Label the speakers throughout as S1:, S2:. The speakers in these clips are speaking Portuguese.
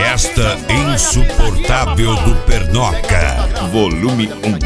S1: Festa insuportável do Pernoca, volume 1.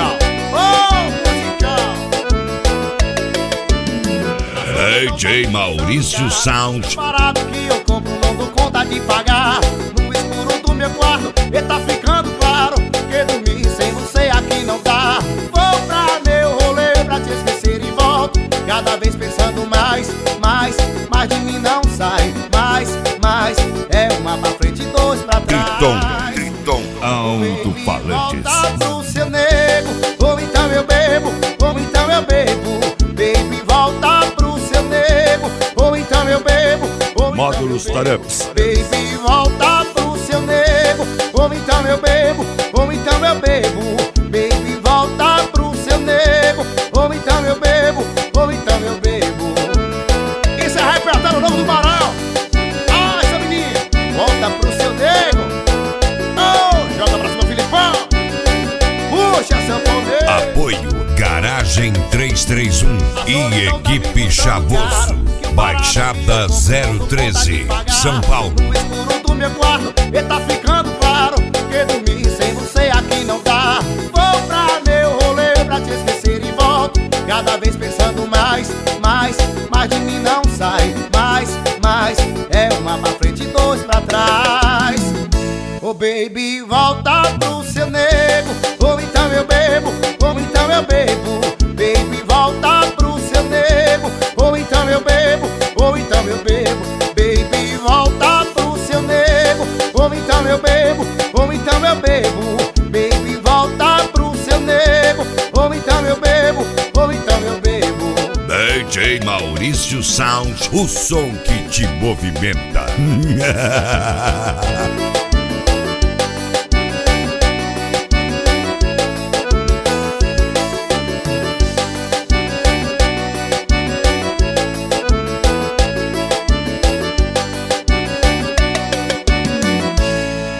S1: DJ Maurício Sound.
S2: Parado que eu compro, não dou conta de pagar. No escuro do meu quarto, e tá ficando claro que dormir sem você aqui não dá. Vou pra meu rolê pra te esquecer e volto, cada vez pensando mais de mim não sai. Mais, é uma pra frente e dois pra trás.
S1: Triton, alto-falantes.
S2: Volta pro seu nego, ou então eu bebo, ou então eu bebo. Baby, volta pro seu nego, ou então eu bebo, ou
S1: Módulos
S2: então eu bebo.
S1: Tareps.
S2: Baby, volta pro seu nego, ou então eu bebo, ou então eu bebo. Baby, volta pro seu nego, ou então eu bebo, ou então eu bebo. Isso é repertório novo do Marão. Ah, essa menina, volta pro seu nego. Oh, joga pra cima, Filipão. Puxa, sanfoneiro.
S1: Apoio Garagem 331 e Equipe Chavoso, Baixada 013, São Paulo.
S2: No escuro do meu quarto, e tá ficando claro que dormir sem você aqui não dá. Vou pra meu rolê pra te esquecer e volto, cada vez pensando mais de mim não sai. Mais, é uma pra frente e dois pra trás. Oh baby, volta pro seu nego, ou então eu bebo, ou então eu bebo. Baby, volta pro seu nego, ou então eu bebo, ou então eu bebo. Baby, volta pro seu nego, ou então eu bebo, ou então eu bebo. Baby, volta pro seu nego, ou então eu bebo, ou então eu bebo.
S1: DJ Maurício Sound, o som que te movimenta.